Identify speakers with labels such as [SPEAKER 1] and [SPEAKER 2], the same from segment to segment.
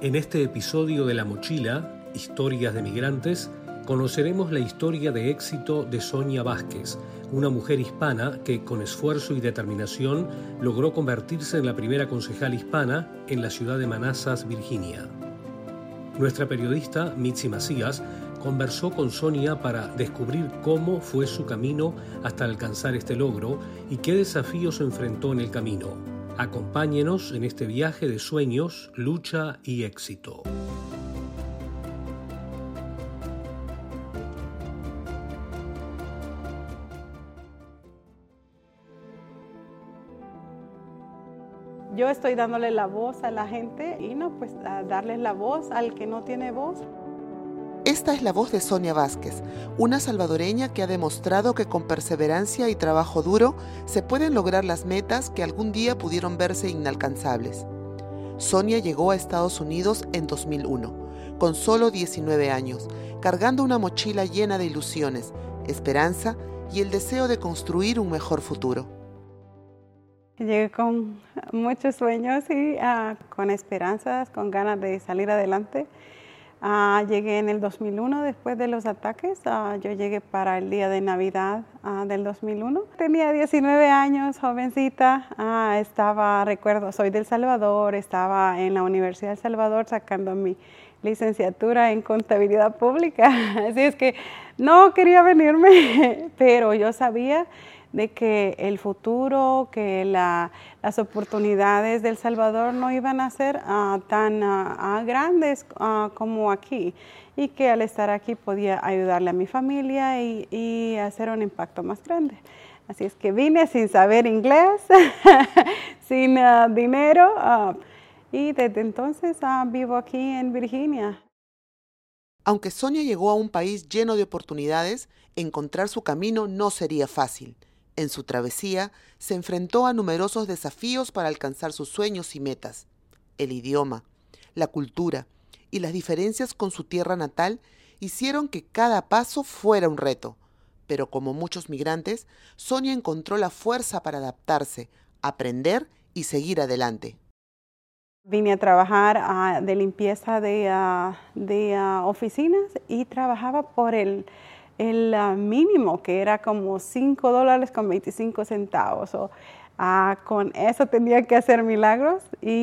[SPEAKER 1] En este episodio de La Mochila, Historias de Migrantes, conoceremos la historia de éxito de Sonia Vázquez, una mujer hispana que con esfuerzo y determinación logró convertirse en la primera concejal hispana en la ciudad de Manassas, Virginia. Nuestra periodista Mitzi Macías conversó con Sonia para descubrir cómo fue su camino hasta alcanzar este logro y qué desafíos enfrentó en el camino. Acompáñenos en este viaje de sueños, lucha y éxito.
[SPEAKER 2] Yo estoy dándole la voz a la gente y a darles la voz al que no tiene voz.
[SPEAKER 3] Esta es la voz de Sonia Vázquez, una salvadoreña que ha demostrado que con perseverancia y trabajo duro se pueden lograr las metas que algún día pudieron verse inalcanzables. Sonia llegó a Estados Unidos en 2001, con solo 19 años, cargando una mochila llena de ilusiones, esperanza y el deseo de construir un mejor futuro.
[SPEAKER 2] Llegué con muchos sueños y con esperanzas, con ganas de salir adelante. Llegué en el 2001 después de los ataques. Yo llegué para el día de Navidad del 2001. Tenía 19 años, jovencita. Soy de El Salvador, estaba en la Universidad de El Salvador sacando mi licenciatura en contabilidad pública. Así es que no quería venirme, pero yo sabía de que el futuro, que las oportunidades de El Salvador no iban a ser tan grandes como aquí, y que al estar aquí podía ayudarle a mi familia y hacer un impacto más grande. Así es que vine sin saber inglés, sin dinero, y desde entonces vivo aquí en Virginia.
[SPEAKER 3] Aunque Sonia llegó a un país lleno de oportunidades, encontrar su camino no sería fácil. En su travesía, se enfrentó a numerosos desafíos para alcanzar sus sueños y metas. El idioma, la cultura y las diferencias con su tierra natal hicieron que cada paso fuera un reto. Pero como muchos migrantes, Sonia encontró la fuerza para adaptarse, aprender y seguir adelante.
[SPEAKER 2] Vine a trabajar de limpieza de oficinas y trabajaba por el mínimo, que era como $5.25. Con eso tenía que hacer milagros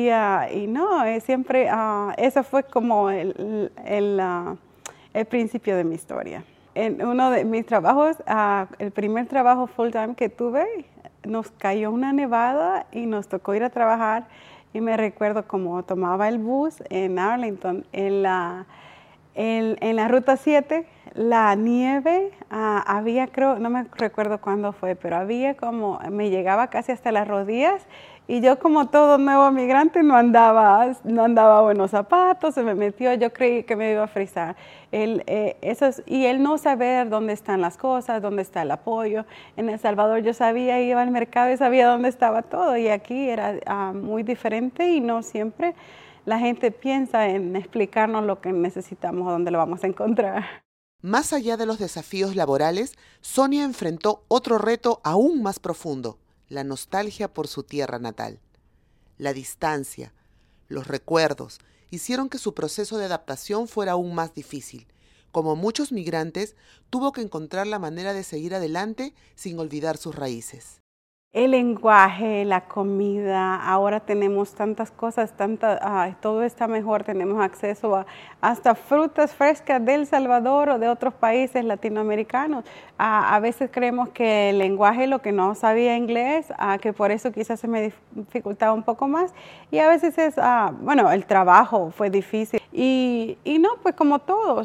[SPEAKER 2] eso fue como el principio de mi historia. En uno de mis trabajos, el primer trabajo full time que tuve, nos cayó una nevada y nos tocó ir a trabajar, y me recuerdo cómo tomaba el bus en Arlington, en la ruta 7, la nieve, no me recuerdo cuándo fue, pero me llegaba casi hasta las rodillas, y yo, como todo nuevo migrante, no andaba buenos zapatos, se me metió, yo creí que me iba a frizar. Y el no saber dónde están las cosas, dónde está el apoyo. En El Salvador yo sabía, iba al mercado y sabía dónde estaba todo, y aquí era muy diferente, y no siempre la gente piensa en explicarnos lo que necesitamos o dónde lo vamos a encontrar.
[SPEAKER 3] Más allá de los desafíos laborales, Sonia enfrentó otro reto aún más profundo: la nostalgia por su tierra natal. La distancia, los recuerdos, hicieron que su proceso de adaptación fuera aún más difícil. Como muchos migrantes, tuvo que encontrar la manera de seguir adelante sin olvidar sus raíces.
[SPEAKER 2] El lenguaje, la comida, ahora tenemos tantas cosas, todo está mejor, tenemos acceso hasta frutas frescas de El Salvador o de otros países latinoamericanos. A veces creemos que el lenguaje, lo que no sabía inglés, que por eso quizás se me dificultaba un poco más, y a veces el trabajo fue difícil, y no, pues como todos,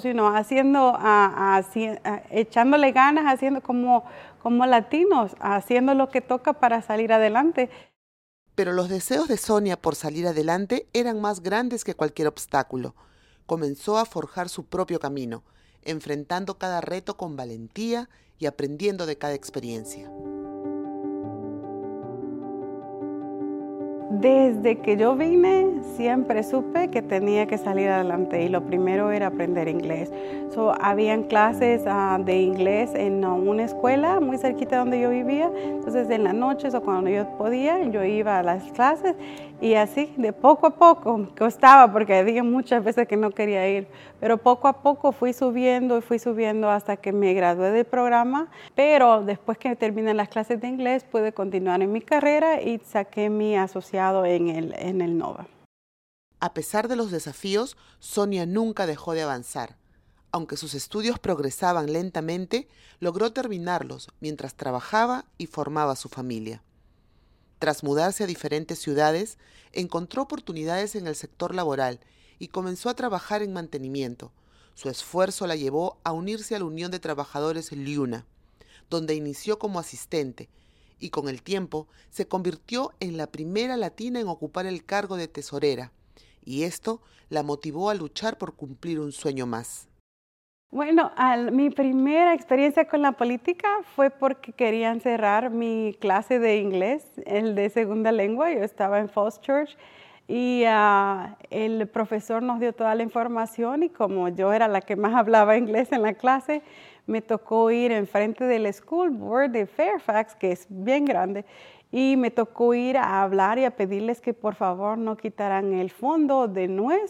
[SPEAKER 2] echándole ganas, haciendo como latinos, haciendo lo que toca para salir adelante.
[SPEAKER 3] Pero los deseos de Sonia por salir adelante eran más grandes que cualquier obstáculo. Comenzó a forjar su propio camino, enfrentando cada reto con valentía y aprendiendo de cada experiencia.
[SPEAKER 2] Desde que yo vine, siempre supe que tenía que salir adelante, y lo primero era aprender inglés. Habían clases de inglés en una escuela muy cerquita donde yo vivía. Entonces, en las noches o cuando yo podía, yo iba a las clases, Y así, de poco a poco, costaba porque había muchas veces que no quería ir, pero poco a poco fui subiendo hasta que me gradué del programa, pero después que terminé las clases de inglés pude continuar en mi carrera y saqué mi asociado en el NOVA.
[SPEAKER 3] A pesar de los desafíos, Sonia nunca dejó de avanzar. Aunque sus estudios progresaban lentamente, logró terminarlos mientras trabajaba y formaba a su familia. Tras mudarse a diferentes ciudades, encontró oportunidades en el sector laboral y comenzó a trabajar en mantenimiento. Su esfuerzo la llevó a unirse a la Unión de Trabajadores LIUNA, donde inició como asistente y con el tiempo se convirtió en la primera latina en ocupar el cargo de tesorera, y esto la motivó a luchar por cumplir un sueño más.
[SPEAKER 2] Bueno, mi primera experiencia con la política fue porque querían cerrar mi clase de inglés, el de segunda lengua. Yo estaba en Falls Church y el profesor nos dio toda la información y como yo era la que más hablaba inglés en la clase, me tocó ir enfrente del School Board de Fairfax, que es bien grande, y me tocó ir a hablar y a pedirles que por favor no quitaran el fondo de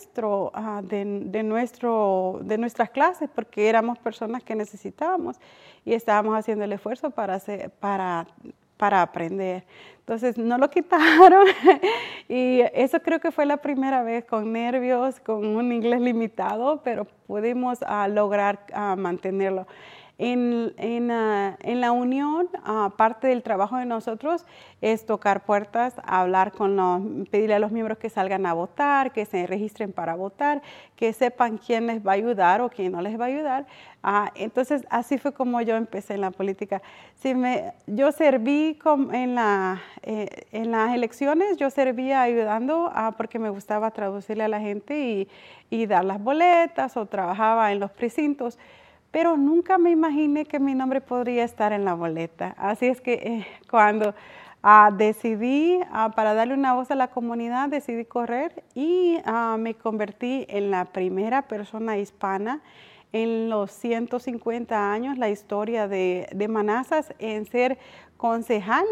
[SPEAKER 2] nuestras clases, porque éramos personas que necesitábamos y estábamos haciendo el esfuerzo para aprender. Entonces no lo quitaron y eso creo que fue la primera vez con nervios, con un inglés limitado, pero pudimos lograr mantenerlo. En la unión, parte del trabajo de nosotros es tocar puertas, hablar pedirle a los miembros que salgan a votar, que se registren para votar, que sepan quién les va a ayudar o quién no les va a ayudar. Entonces, así fue como yo empecé en la política. Yo serví en las elecciones, yo servía ayudando porque me gustaba traducirle a la gente y dar las boletas o trabajaba en los precintos. Pero nunca me imaginé que mi nombre podría estar en la boleta. Así es que cuando decidí, para darle una voz a la comunidad, decidí correr y me convertí en la primera persona hispana en los 150 años, la historia de Manassas, en ser concejal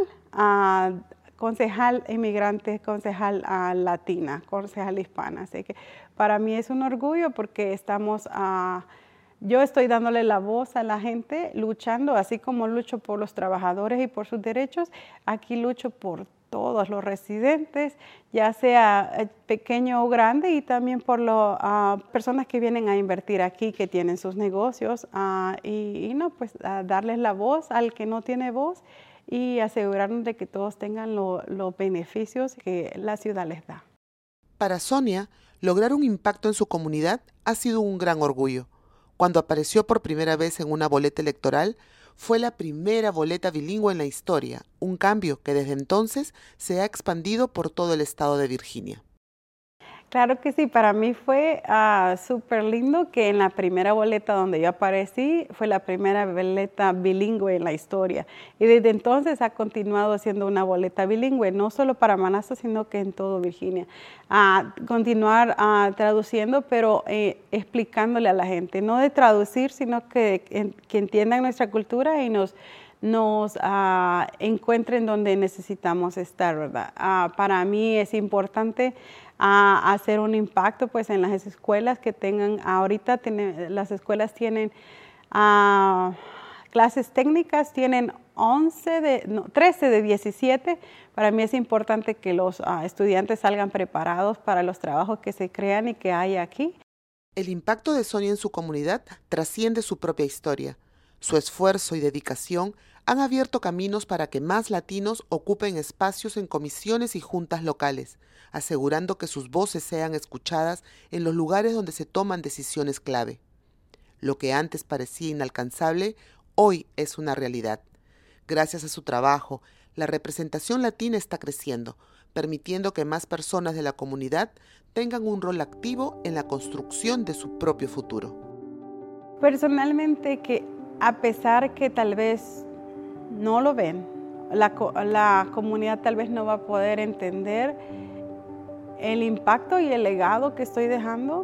[SPEAKER 2] inmigrante, concejal latina, concejal hispana. Así que para mí es un orgullo porque yo estoy dándole la voz a la gente, luchando, así como lucho por los trabajadores y por sus derechos, aquí lucho por todos los residentes, ya sea pequeño o grande, y también por las personas que vienen a invertir aquí, que tienen sus negocios, darles la voz al que no tiene voz y asegurarnos de que todos tengan los beneficios que la ciudad les da.
[SPEAKER 3] Para Sonia, lograr un impacto en su comunidad ha sido un gran orgullo. Cuando apareció por primera vez en una boleta electoral, fue la primera boleta bilingüe en la historia, un cambio que desde entonces se ha expandido por todo el estado de Virginia.
[SPEAKER 2] Claro que sí, para mí fue súper lindo que en la primera boleta donde yo aparecí fue la primera boleta bilingüe en la historia. Y desde entonces ha continuado siendo una boleta bilingüe, no solo para Manassas, sino que en todo Virginia. Continuar traduciendo, pero explicándole a la gente, no de traducir, sino que entiendan nuestra cultura y nos encuentren donde necesitamos estar, ¿verdad? Para mí es importante hacer un impacto pues en las escuelas que tengan, las escuelas tienen clases técnicas, tienen 13 de 17. Para mí es importante que los estudiantes salgan preparados para los trabajos que se crean y que hay aquí.
[SPEAKER 3] El impacto de Sonia en su comunidad trasciende su propia historia. Su esfuerzo y dedicación han abierto caminos para que más latinos ocupen espacios en comisiones y juntas locales, asegurando que sus voces sean escuchadas en los lugares donde se toman decisiones clave. Lo que antes parecía inalcanzable, hoy es una realidad. Gracias a su trabajo, la representación latina está creciendo, permitiendo que más personas de la comunidad tengan un rol activo en la construcción de su propio futuro.
[SPEAKER 2] Personalmente, que a pesar que tal vez no lo ven, la comunidad tal vez no va a poder entender el impacto y el legado que estoy dejando,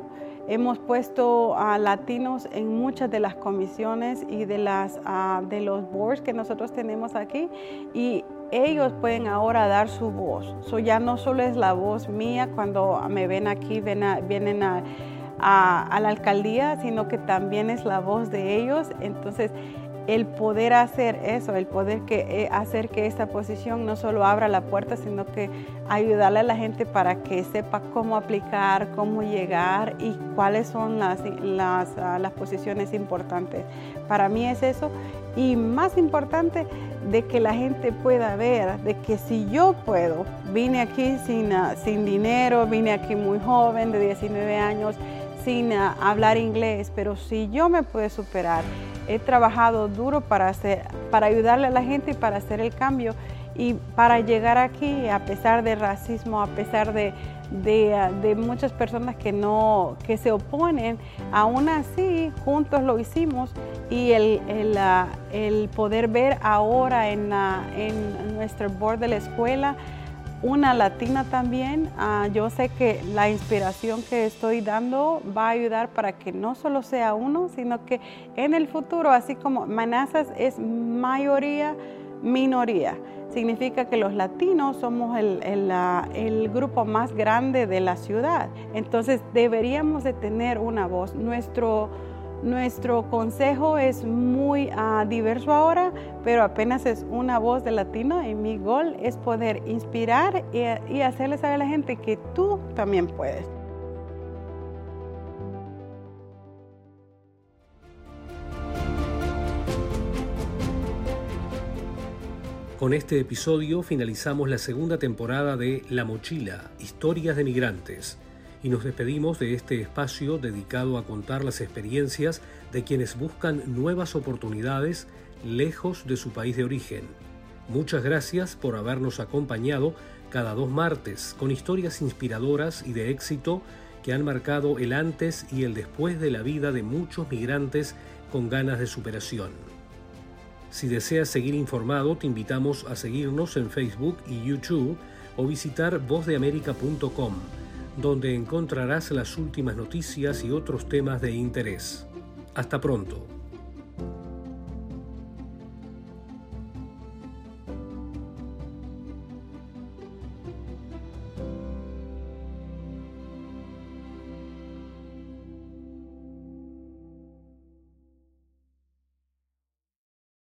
[SPEAKER 2] Hemos puesto a latinos en muchas de las comisiones y de los boards que nosotros tenemos aquí, y ellos pueden ahora dar su voz. Ya no solo es la voz mía cuando me ven aquí, vienen a la alcaldía, sino que también es la voz de ellos. Entonces, el poder hacer eso, el poder hacer que esta posición no solo abra la puerta, sino que ayudarle a la gente para que sepa cómo aplicar, cómo llegar y cuáles son las posiciones importantes. Para mí es eso, y más importante, de que la gente pueda ver de que si yo puedo, vine aquí sin dinero, vine aquí muy joven, de 19 años, sin hablar inglés, pero si yo me puedo superar, he trabajado duro para ayudarle a la gente y para hacer el cambio, y para llegar aquí, a pesar del racismo, a pesar de muchas personas que se oponen, aún así juntos lo hicimos. Y el poder ver ahora en nuestro board de la escuela una latina también, yo sé que la inspiración que estoy dando va a ayudar para que no solo sea uno, sino que en el futuro, así como Manassas es mayoría, minoría, significa que los latinos somos el grupo más grande de la ciudad. Entonces deberíamos de tener una voz. Nuestro consejo es muy diverso ahora, pero apenas es una voz de latino, y mi gol es poder inspirar y hacerle saber a la gente que tú también puedes.
[SPEAKER 1] Con este episodio finalizamos la segunda temporada de La Mochila, Historias de Migrantes, y nos despedimos de este espacio dedicado a contar las experiencias de quienes buscan nuevas oportunidades lejos de su país de origen. Muchas gracias por habernos acompañado cada 2 martes con historias inspiradoras y de éxito que han marcado el antes y el después de la vida de muchos migrantes con ganas de superación. Si deseas seguir informado, te invitamos a seguirnos en Facebook y YouTube o visitar vozdeamerica.com, donde encontrarás las últimas noticias y otros temas de interés. Hasta pronto.